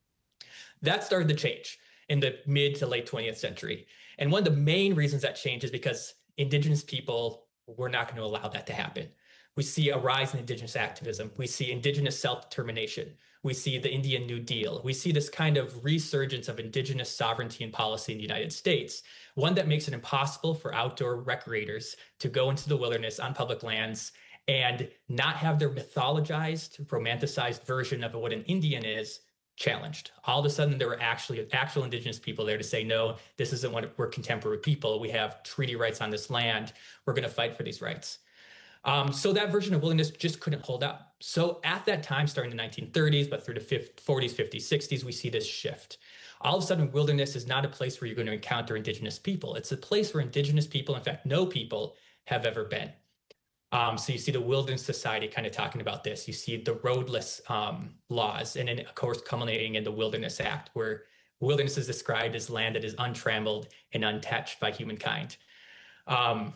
That started to change in the mid to late twentieth century. And one of the main reasons that changed is because indigenous people were not going to allow that to happen. We see a rise in indigenous activism. We see indigenous self-determination. We see the Indian New Deal. We see this kind of resurgence of indigenous sovereignty and policy in the United States, one that makes it impossible for outdoor recreators to go into the wilderness on public lands and not have their mythologized, romanticized version of what an Indian is challenged. All of a sudden, there were actually actual indigenous people there to say, no, this isn't what we're contemporary people. We have treaty rights on this land. We're going to fight for these rights. Um, so that version of wilderness just couldn't hold up. So at that time, starting in the nineteen thirties, but through the forties, fifties, sixties, we see this shift. All of a sudden, wilderness is not a place where you're going to encounter indigenous people. It's a place where indigenous people, in fact, no people have ever been. Um, so you see the Wilderness Society kind of talking about this. You see the roadless um, laws, and then, of course, culminating in the Wilderness Act, where wilderness is described as land that is untrammeled and untouched by humankind. Um,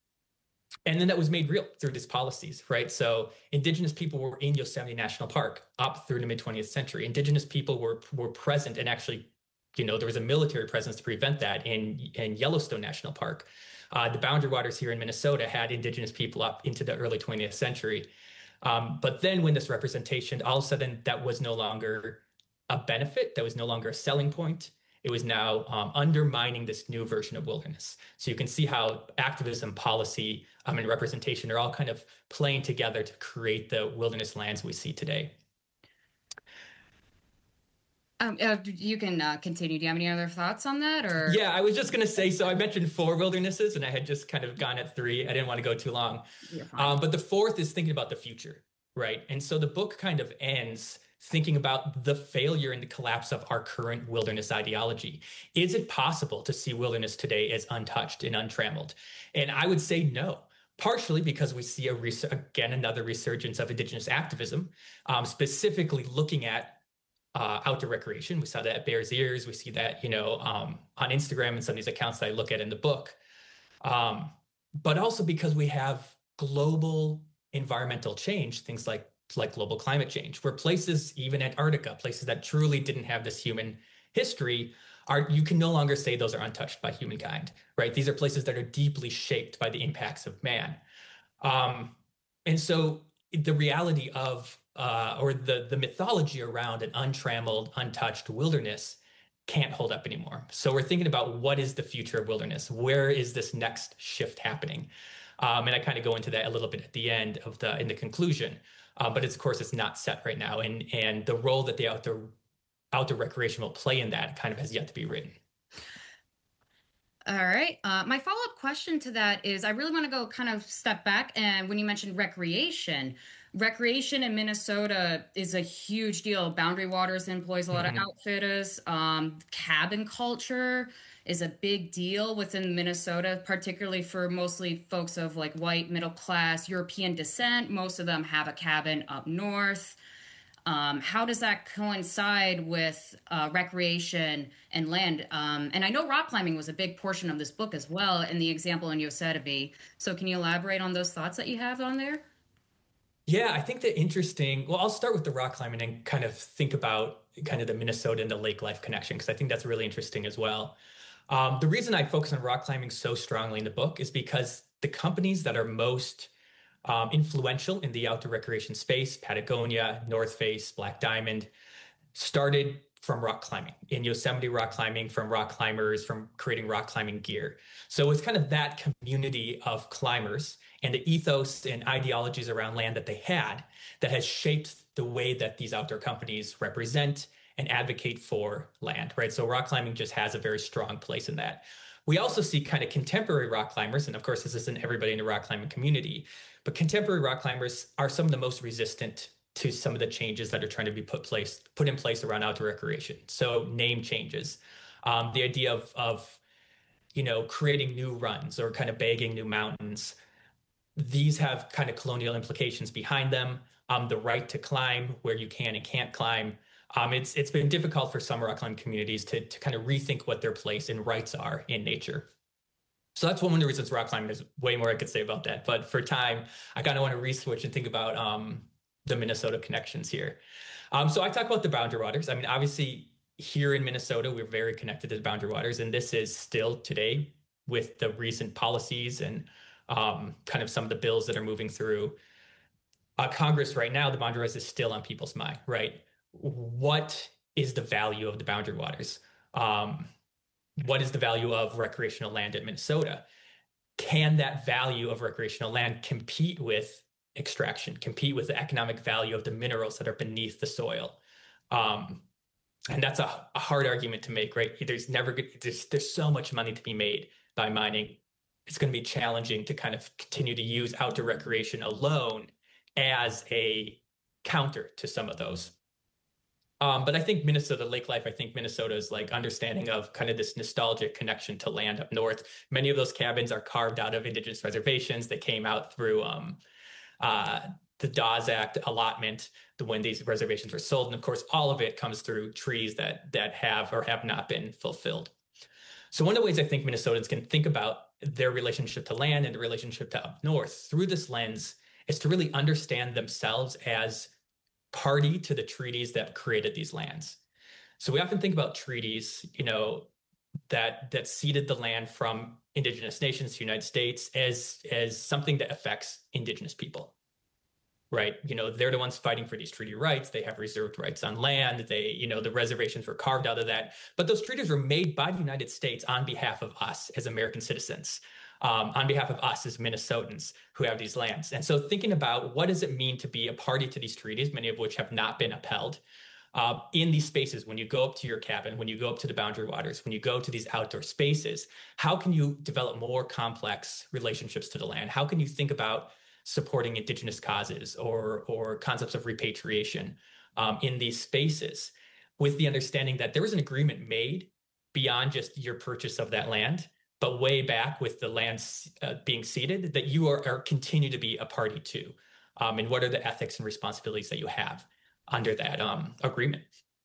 and then that was made real through these policies, right? So indigenous people were in Yosemite National Park up through the mid twentieth century. Indigenous people were were present, and actually, you know, there was a military presence to prevent that in, in Yellowstone National Park. Uh, the Boundary Waters here in Minnesota had indigenous people up into the early twentieth century. Um, but then when this representation, all of a sudden that was no longer a benefit, that was no longer a selling point. It was now um, undermining this new version of wilderness. So you can see how activism, policy, um, and representation are all kind of playing together to create the wilderness lands we see today. Um, uh, you can uh, continue. Do you have any other thoughts on that? Or yeah, I was just going to say, so I mentioned four wildernesses, and I had just kind of gone at three. I didn't want to go too long. Um, but the fourth is thinking about the future, right? And so the book kind of ends thinking about the failure and the collapse of our current wilderness ideology. Is it possible to see wilderness today as untouched and untrammeled? And I would say no. Partially because we see, a res- again, another resurgence of indigenous activism, um, specifically looking at Uh, outdoor recreation. We saw that at Bears Ears. We see that, you know, um, on Instagram and some of these accounts that I look at in the book. Um, but also because we have global environmental change, things like, like global climate change, where places, even Antarctica, places that truly didn't have this human history, are, you can no longer say those are untouched by humankind, right? These are places that are deeply shaped by the impacts of man. Um, and so the reality of Uh, or the, the mythology around an untrammeled, untouched wilderness can't hold up anymore. So we're thinking about what is the future of wilderness? Where is this next shift happening? Um, and I kind of go into that a little bit at the end of the, in the conclusion. Uh, but it's, of course, it's not set right now. And, and the role that the outdoor, outdoor recreation will play in that kind of has yet to be written. All right. Uh, my follow-up question to that is I really want to go kind of step back. And when you mentioned recreation, recreation in Minnesota is a huge deal. Boundary Waters employs a lot mm-hmm. of outfitters. Um, cabin culture is a big deal within Minnesota, particularly for mostly folks of like white, middle class, European descent. Most of them have a cabin up north. Um, how does that coincide with uh, recreation and land? Um, and I know rock climbing was a big portion of this book as well, and the example in Yosemite. So can you elaborate on those thoughts that you have on there? Yeah, I think the interesting, well, I'll start with the rock climbing and kind of think about kind of the Minnesota and the lake life connection, because I think that's really interesting as well. Um, the reason I focus on rock climbing so strongly in the book is because the companies that are most Um, influential in the outdoor recreation space, Patagonia, North Face, Black Diamond, started from rock climbing, in Yosemite rock climbing, from rock climbers, from creating rock climbing gear. So it's kind of that community of climbers and the ethos and ideologies around land that they had that has shaped the way that these outdoor companies represent and advocate for land, right? So rock climbing just has a very strong place in that. We also see kind of contemporary rock climbers, and of course, this isn't everybody in the rock climbing community, but contemporary rock climbers are some of the most resistant to some of the changes that are trying to be put place put in place around outdoor recreation. So name changes, um, the idea of, of, you know, creating new runs or kind of bagging new mountains. These have kind of colonial implications behind them. Um, the right to climb where you can and can't climb. Um, it's it's been difficult for some rock climbing communities to, to kind of rethink what their place and rights are in nature. So that's one of the reasons rock climbing. There's way more I could say about that. But for time, I kind of want to re-switch and think about um, the Minnesota connections here. Um, so I talk about the Boundary Waters. I mean, obviously, here in Minnesota, we're very connected to the Boundary Waters. And this is still today, with the recent policies and um, kind of some of the bills that are moving through uh, Congress right now, the Boundary Waters is still on people's mind, right? What is the value of the Boundary Waters? Um, what is the value of recreational land in Minnesota? Can that value of recreational land compete with extraction, compete with the economic value of the minerals that are beneath the soil? Um, and that's a, a hard argument to make, right? There's never there's, there's so much money to be made by mining. It's going to be challenging to kind of continue to use outdoor recreation alone as a counter to some of those. Um, but I think Minnesota lake life, I think Minnesota's like understanding of kind of this nostalgic connection to land up north. Many of those cabins are carved out of indigenous reservations that came out through um, uh, the Dawes Act allotment, the, when these reservations were sold. And of course, all of it comes through trees that that have or have not been fulfilled. So one of the ways I think Minnesotans can think about their relationship to land and the relationship to up north through this lens is to really understand themselves as party to the treaties that created these lands. So we often think about treaties, you know, that that ceded the land from indigenous nations to the United States as as something that affects indigenous people, right? You know, they're the ones fighting for these treaty rights. They have reserved rights on land. They, you know, the reservations were carved out of that. But those treaties were made by the United States on behalf of us as American citizens. Um, on behalf of us as Minnesotans who have these lands. And so thinking about what does it mean to be a party to these treaties, many of which have not been upheld, uh, in these spaces, when you go up to your cabin, when you go up to the Boundary Waters, when you go to these outdoor spaces, how can you develop more complex relationships to the land? How can you think about supporting indigenous causes or, or concepts of repatriation um, in these spaces with the understanding that there was an agreement made beyond just your purchase of that land, but way back with the land uh, being ceded, that you are, are continue to be a party to, um, and what are the ethics and responsibilities that you have under that um, agreement?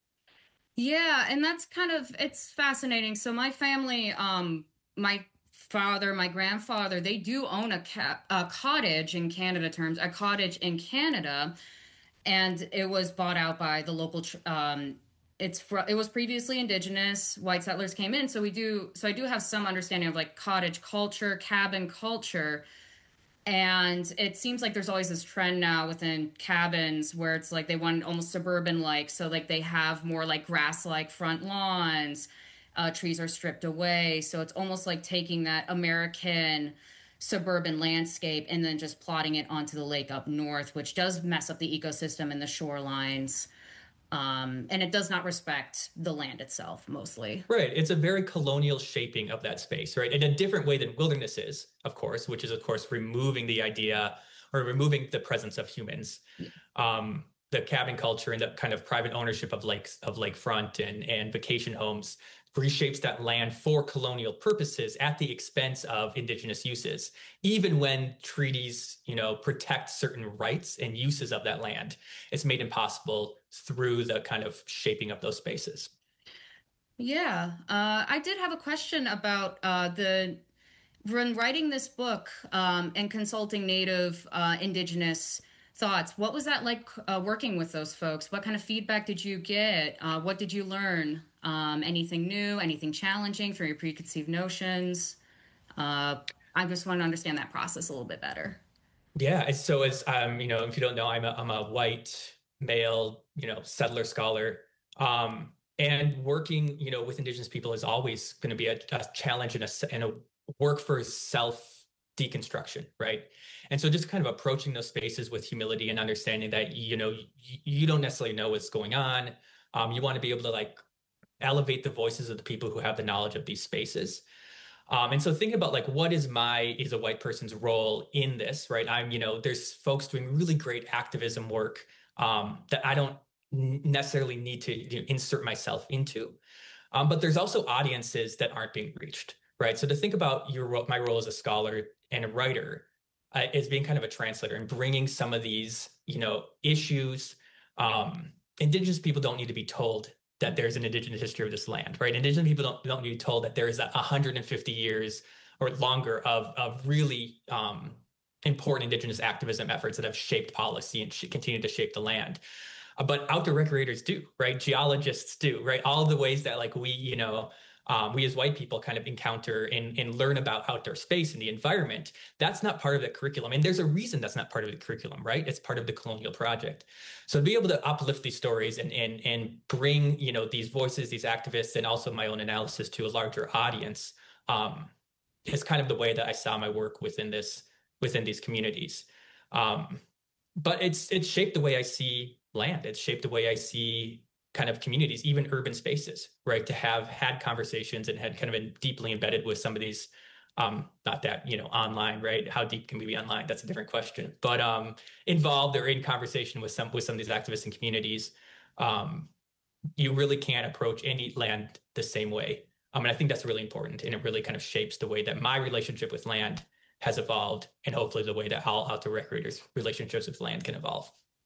Yeah, and that's kind of, it's fascinating. So my family, um, my father, my grandfather, they do own a, ca- a cottage in Canada terms, a cottage in Canada, and it was bought out by the local tr- um It's fr- it was previously indigenous. White settlers came in, so we do. So I do have some understanding of like cottage culture, cabin culture, and it seems like there's always this trend now within cabins where it's like they want almost suburban-like. So like they have more like grass-like front lawns. Uh, trees are stripped away, so it's almost like taking that American suburban landscape and then just plotting it onto the lake up north, which does mess up the ecosystem and the shorelines. Um, and it does not respect the land itself, mostly. Right. It's a very colonial shaping of that space, right? In a different way than wilderness is, of course, which is, of course, removing the idea or removing the presence of humans. Yeah. Um, the cabin culture and the kind of private ownership of lakes, of lakefront and, and vacation homes reshapes that land for colonial purposes at the expense of indigenous uses. Even when treaties, you know, protect certain rights and uses of that land, it's made impossible through the kind of shaping of those spaces. Yeah, uh, I did have a question about uh, the when writing this book um, and consulting Native uh, Indigenous thoughts. What was that like uh, working with those folks? What kind of feedback did you get? Uh, what did you learn? Um, anything new, anything challenging for your preconceived notions? Uh, I just want to understand that process a little bit better. Yeah. So as, um, you know, if you don't know, I'm a, I'm a white male, you know, settler scholar. Um, and working, you know, with Indigenous people is always going to be a, a challenge and a, and a work for self deconstruction, right? And so just kind of approaching those spaces with humility and understanding that, you know, you, you don't necessarily know what's going on. Um, you want to be able to like elevate the voices of the people who have the knowledge of these spaces. Um, and so thinking about like, what is my, is a white person's role in this, right? I'm, you know, there's folks doing really great activism work um, that I don't necessarily need to you know, insert myself into. Um, but there's also audiences that aren't being reached, right? So to think about your my role as a scholar and a writer uh, is being kind of a translator and bringing some of these, you know, issues. Um, Indigenous people don't need to be told that there's an Indigenous history of this land, right? Indigenous people don't, don't need to be told that there is one hundred fifty years or longer of, of really um, important Indigenous activism efforts that have shaped policy and sh- continue to shape the land. Uh, but outdoor recreators do, right? Geologists do, right? All the ways that like we, you know, um, we as white people kind of encounter and, and learn about outdoor space and the environment. That's not part of the curriculum. And there's a reason that's not part of the curriculum, right? It's part of the colonial project. So to be able to uplift these stories and, and, and bring, you know, these voices, these activists, and also my own analysis to a larger audience um, is kind of the way that I saw my work within this, within these communities. Um, but it's, it's shaped the way I see land. It's shaped the way I see kind of communities, even urban spaces, right? To have had conversations and had kind of been deeply embedded with some of these, um, not that, you know, online, right? How deep can we be online? That's a different question, but um, involved or in conversation with some, with some of these activists and communities, um, you really can't approach any land the same way. I mean, I think that's really important. And it really kind of shapes the way that my relationship with land has evolved, and hopefully the way that all outdoor recreators' relationships with land can evolve.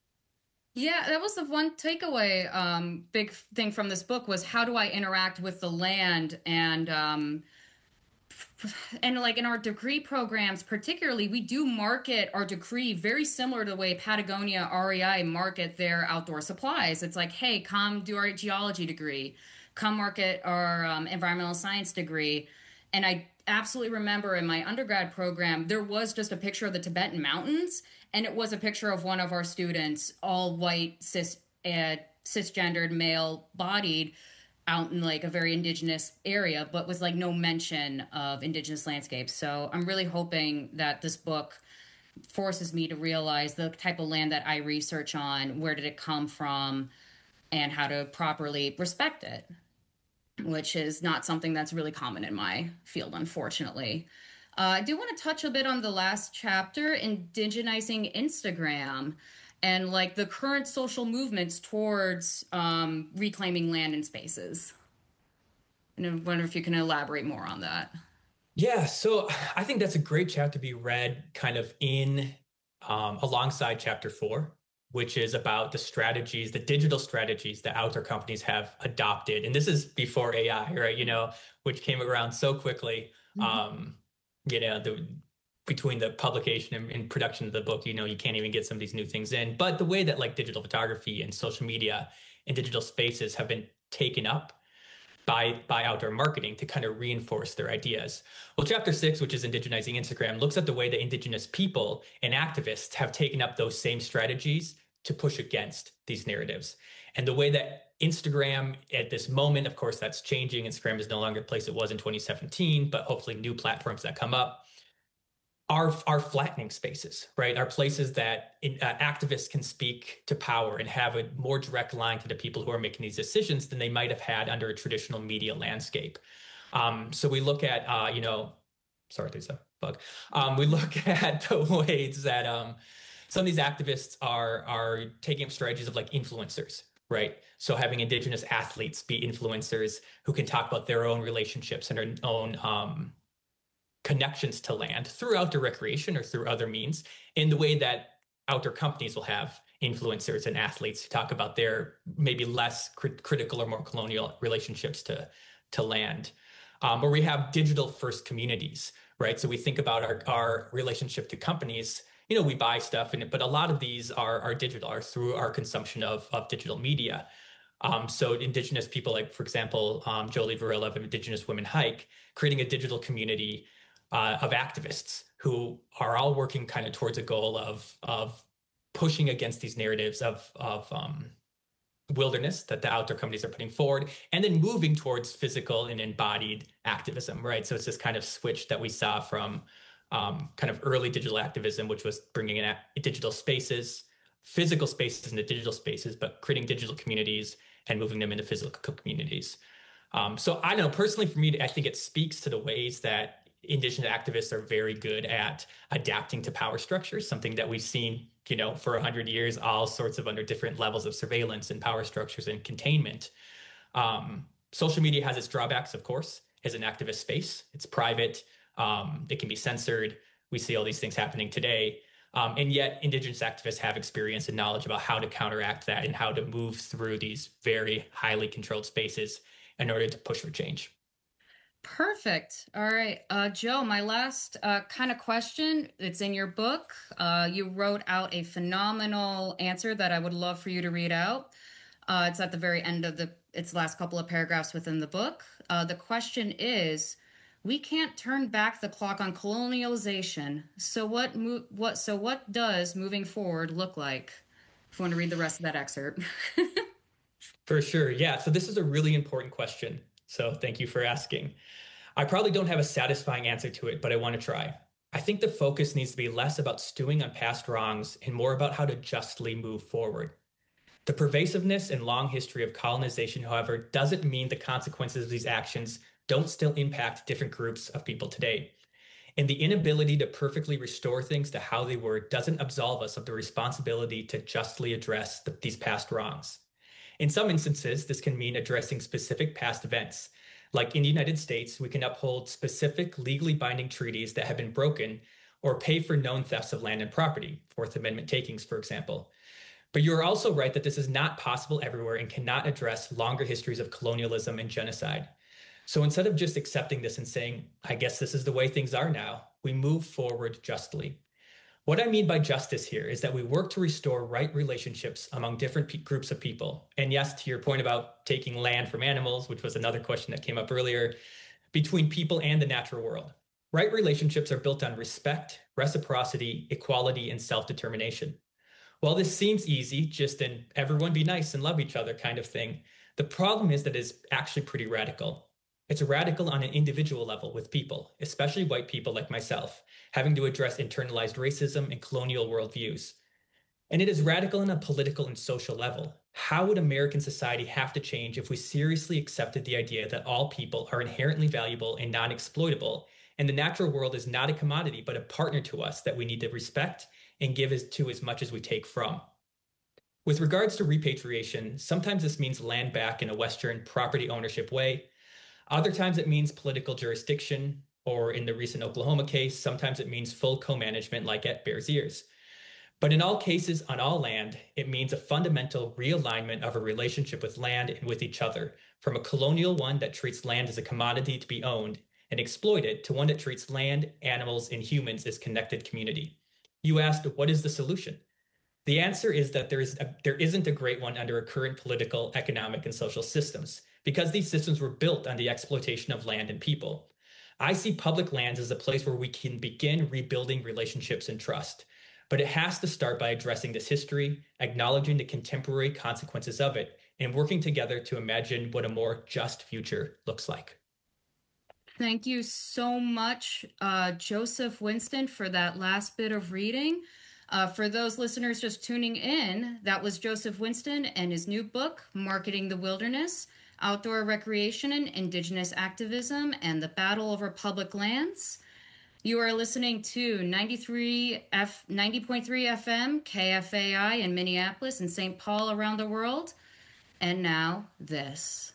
Yeah, that was the one takeaway, um, big thing from this book was how do I interact with the land? And, um, and like in our degree programs, particularly, we do market our degree very similar to the way Patagonia R E I market their outdoor supplies. It's like, hey, come do our geology degree, come market our um, environmental science degree. And I absolutely remember in my undergrad program, there was just a picture of the Tibetan mountains, and it was a picture of one of our students, all white, cis, uh, cisgendered, male-bodied, out in like a very indigenous area, but was like no mention of indigenous landscapes. So I'm really hoping that this book forces me to realize the type of land that I research on, where did it come from, and how to properly respect it, which is not something that's really common in my field, unfortunately. Uh, I do want to touch a bit on the last chapter, indigenizing Instagram, and like the current social movements towards um, reclaiming land and spaces. And I wonder if you can elaborate more on that. Yeah, so I think that's a great chapter to be read kind of in um, alongside chapter four, which is about the strategies, the digital strategies that outdoor companies have adopted. And this is before A I, right? You know, which came around so quickly. Mm-hmm. Um, you know, the, between the publication and, and production of the book, you know, you can't even get some of these new things in. But the way that like digital photography and social media and digital spaces have been taken up by by outdoor marketing to kind of reinforce their ideas. Well, chapter six, which is indigenizing Instagram, looks at the way that indigenous people and activists have taken up those same strategies to push against these narratives. And the way that Instagram at this moment, of course, that's changing. Instagram is no longer the place it was in twenty seventeen, but hopefully new platforms that come up. are, are flattening spaces, right? Are places that in, uh, activists can speak to power and have a more direct line to the people who are making these decisions than they might have had under a traditional media landscape. Um, so we look at, uh, you know, sorry, there's a bug. Um, we look at the ways that um, some of these activists are, are taking up strategies of like influencers, right? So having Indigenous athletes be influencers who can talk about their own relationships and their own um, connections to land through outdoor recreation or through other means, in the way that outdoor companies will have influencers and athletes who talk about their maybe less crit- critical or more colonial relationships to, to land. Um, or we have digital first communities, right? So we think about our, our relationship to companies. You know, we buy stuff, and but a lot of these are, are digital, are through our consumption of, of digital media. Um, so Indigenous people, like, for example, um, Jolie Varela of Indigenous Women Hike, creating a digital community uh, of activists who are all working kind of towards a goal of, of pushing against these narratives of, of um, wilderness that the outdoor companies are putting forward, and then moving towards physical and embodied activism, right? So it's this kind of switch that we saw from um, kind of early digital activism, which was bringing in digital spaces, physical spaces into digital spaces, but creating digital communities and moving them into physical communities. Um, so I know personally for me, I think it speaks to the ways that Indigenous activists are very good at adapting to power structures, something that we've seen, you know, for a hundred years, all sorts of under different levels of surveillance and power structures and containment. Um, social media has its drawbacks, of course, as an activist space. It's private. Um, it can be censored. We see all these things happening today. Um, and yet Indigenous activists have experience and knowledge about how to counteract that and how to move through these very highly controlled spaces in order to push for change. Perfect. All right. Uh, Joe, my last uh, kind of question, it's in your book. Uh, you wrote out a phenomenal answer that I would love for you to read out. Uh, it's at the very end of the, its last couple of paragraphs within the book. Uh, the question is, we can't turn back the clock on colonialization. So what, mo- what, so what does moving forward look like? If you want to read the rest of that excerpt. For sure. Yeah. So this is a really important question. So thank you for asking. I probably don't have a satisfying answer to it, but I want to try. I think the focus needs to be less about stewing on past wrongs and more about how to justly move forward. The pervasiveness and long history of colonization, however, doesn't mean the consequences of these actions don't still impact different groups of people today. And the inability to perfectly restore things to how they were doesn't absolve us of the responsibility to justly address the, these past wrongs. In some instances, this can mean addressing specific past events. Like in the United States, we can uphold specific legally binding treaties that have been broken or pay for known thefts of land and property, Fourth Amendment takings, for example. But you are also right that this is not possible everywhere and cannot address longer histories of colonialism and genocide. So instead of just accepting this and saying, I guess this is the way things are now, we move forward justly. What I mean by justice here is that we work to restore right relationships among different pe- groups of people. And yes, to your point about taking land from animals, which was another question that came up earlier, between people and the natural world. Right relationships are built on respect, reciprocity, equality, and self-determination. While this seems easy, just an everyone be nice and love each other kind of thing, the problem is that it's actually pretty radical. It's radical on an individual level with people, especially white people like myself, having to address internalized racism and colonial worldviews. And it is radical on a political and social level. How would American society have to change if we seriously accepted the idea that all people are inherently valuable and non-exploitable, and the natural world is not a commodity, but a partner to us that we need to respect and give as, to as much as we take from? With regards to repatriation, sometimes this means land back in a Western property ownership way. Other times it means political jurisdiction, or in the recent Oklahoma case, sometimes it means full co-management like at Bears Ears. But in all cases, on all land, it means a fundamental realignment of a relationship with land and with each other, from a colonial one that treats land as a commodity to be owned and exploited to one that treats land, animals, and humans as connected community. You asked, what is the solution? The answer is that there, is a, there isn't a great one under our current political, economic, and social systems, because these systems were built on the exploitation of land and people. I see public lands as a place where we can begin rebuilding relationships and trust, but it has to start by addressing this history, acknowledging the contemporary consequences of it, and working together to imagine what a more just future looks like. Thank you so much, uh, Joseph Winston, for that last bit of reading. Uh, for those listeners just tuning in, that was Joseph Winston and his new book, Marketing the Wilderness, Outdoor Recreation and Indigenous Activism and the Battle Over Public Lands. You are listening to ninety-three F, ninety point three F M, K F A I in Minneapolis and Saint Paul around the world. And now, this.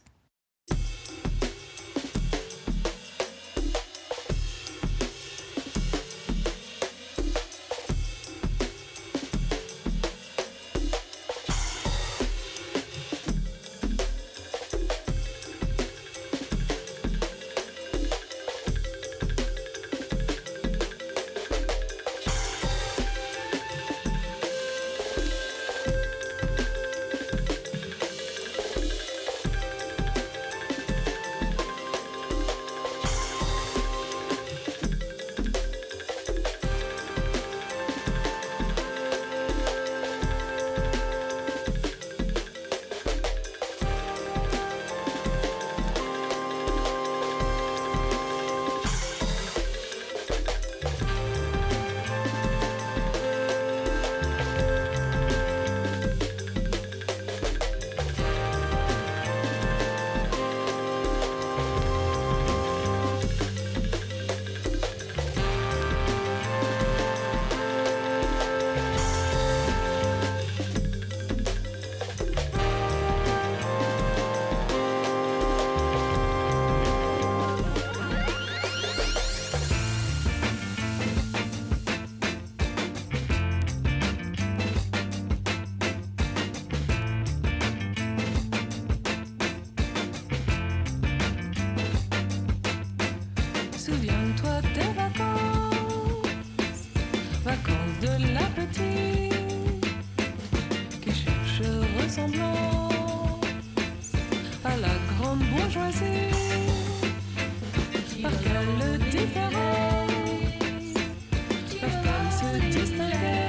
Souviens-toi des vacances, vacances de la petite qui cherche ressemblance à la grande bourgeoisie. Par quelle différence peuvent-elles se distinguer?